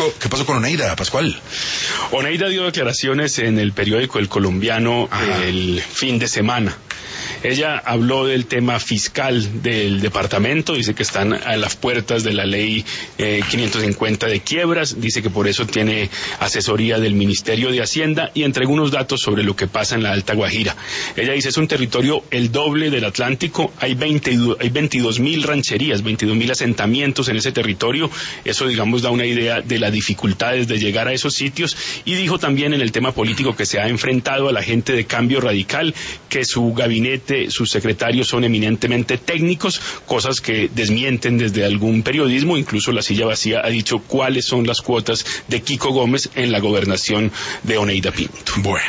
pasó con Oneida, Pascual? Oneida dio declaraciones en el periódico El Colombiano el fin de semana. Ella habló del tema fiscal del departamento, dice que están a las puertas de la ley 550 de quiebras, dice que por eso tiene asesoría del Ministerio de Hacienda y entregó unos datos sobre lo que pasa en la Alta Guajira. Ella dice es un territorio el doble del Atlántico, hay 22.000 rancherías, 22.000 asentamientos en ese territorio, eso digamos da una idea de las dificultades de llegar a esos sitios, y dijo también en el tema político que se ha enfrentado a la gente de Cambio Radical, que su gabinete, sus secretarios son eminentemente técnicos, cosas que desmienten desde algún periodismo. Incluso La Silla Vacía ha dicho cuáles son las cuotas de Kiko Gómez en la gobernación de Oneida Pinto. Bueno.